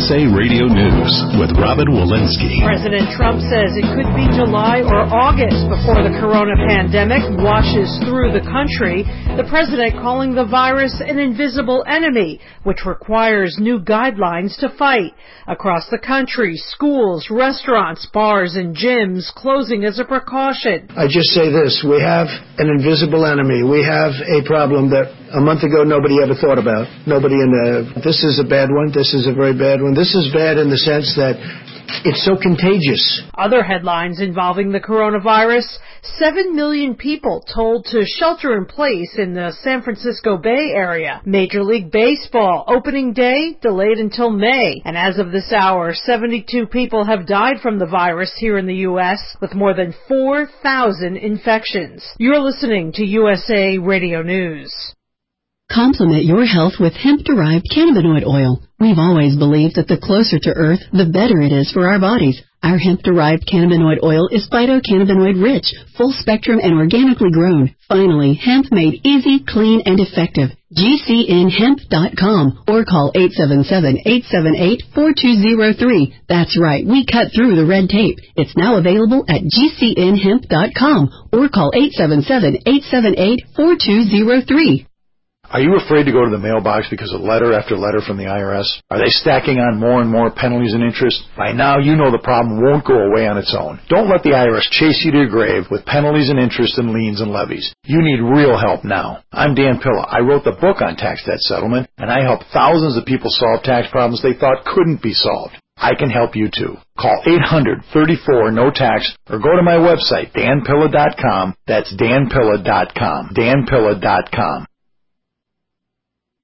USA Radio News with Robin Walensky. President Trump says it could be July or August before the corona pandemic washes through the country. The president calling the virus an invisible enemy, which requires new guidelines to fight. Across the country, schools, restaurants, bars, and gyms closing as a precaution. I just say this, we have an invisible enemy. We have a problem that a month ago nobody ever thought about. This is a bad one. This is a very bad one. This is bad in the sense that it's so contagious. Other headlines involving the coronavirus: 7 million people told to shelter in place in the San Francisco Bay Area. Major League Baseball opening day delayed until May. And as of this hour, 72 people have died from the virus here in the U.S., with more than 4,000 infections. You're listening to USA Radio News. Complement your health with hemp-derived cannabinoid oil. We've always believed that the closer to Earth, the better it is for our bodies. Our hemp-derived cannabinoid oil is phytocannabinoid-rich, full-spectrum, and organically grown. Finally, hemp made easy, clean, and effective. GCNhemp.com or call 877-878-4203. That's right, we cut through the red tape. It's now available at GCNhemp.com or call 877-878-4203. Are you afraid to go to the mailbox because of letter after letter from the IRS? Are they stacking on more and more penalties and interest? By now, you know the problem won't go away on its own. Don't let the IRS chase you to your grave with penalties and interest and liens and levies. You need real help now. I'm Dan Pilla. I wrote the book on tax debt settlement, and I help thousands of people solve tax problems they thought couldn't be solved. I can help you too. Call 800-34-NO-TAX or go to my website, danpilla.com. That's danpilla.com. danpilla.com.